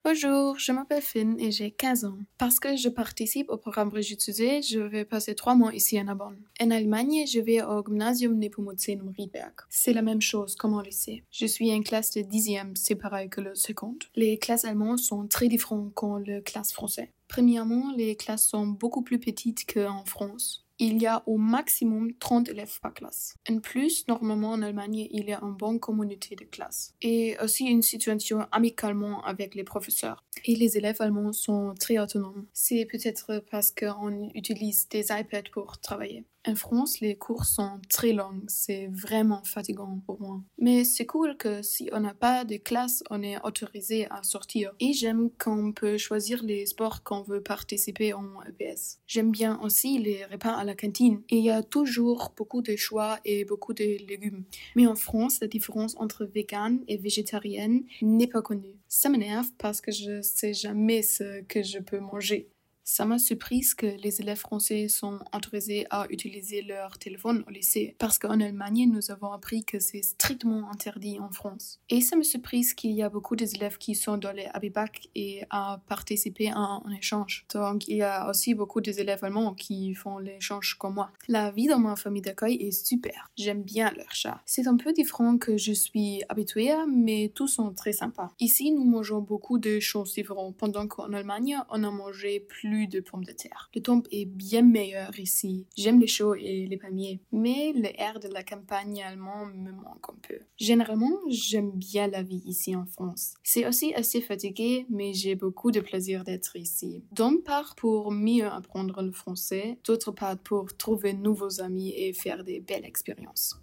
Bonjour, je m'appelle Finn et j'ai 15 ans. Parce que je participe au programme Regitusé, je vais passer 3 mois ici à Bonn. En Allemagne, je vais au Gymnasium Nepomucénum Riedberg. C'est la même chose comme au lycée. Je suis en classe de 10e, c'est pareil que le seconde. Les classes allemandes sont très différentes que les classes françaises. Premièrement, les classes sont beaucoup plus petites qu'en France. Il y a au maximum 30 élèves par classe. En plus, normalement en Allemagne, il y a une bonne communauté de classe. Et aussi une situation amicalement avec les professeurs. Et les élèves allemands sont très autonomes. C'est peut-être parce qu'on utilise des iPads pour travailler. En France, les cours sont très longs, c'est vraiment fatigant pour moi. Mais c'est cool que si on n'a pas de classe, on est autorisé à sortir. Et j'aime qu'on peut choisir les sports qu'on veut participer en EPS. J'aime bien aussi les repas à la cantine. Et il y a toujours beaucoup de choix et beaucoup de légumes. Mais en France, la différence entre vegan et végétarienne n'est pas connue. Ça m'énerve parce que je sais jamais ce que je peux manger. Ça m'a surprise que les élèves français sont autorisés à utiliser leur téléphone au lycée, parce qu'en Allemagne, nous avons appris que c'est strictement interdit en France. Et ça me surprise qu'il y a beaucoup d'élèves qui sont dans les Abibac et à participer à un échange. Donc, il y a aussi beaucoup d'élèves allemands qui font l'échange comme moi. La vie dans ma famille d'accueil est super. J'aime bien leur chat. C'est un peu différent que je suis habituée, mais tous sont très sympas. Ici, nous mangeons beaucoup de choses différentes, pendant qu'en Allemagne, on a mangé plus de pommes de terre. Le temps est bien meilleur ici. J'aime les choux et les palmiers, mais l'air de la campagne allemande me manque un peu. Généralement, j'aime bien la vie ici en France. C'est aussi assez fatigué, mais j'ai beaucoup de plaisir d'être ici. D'une part pour mieux apprendre le français, d'autre part pour trouver de nouveaux amis et faire des belles expériences.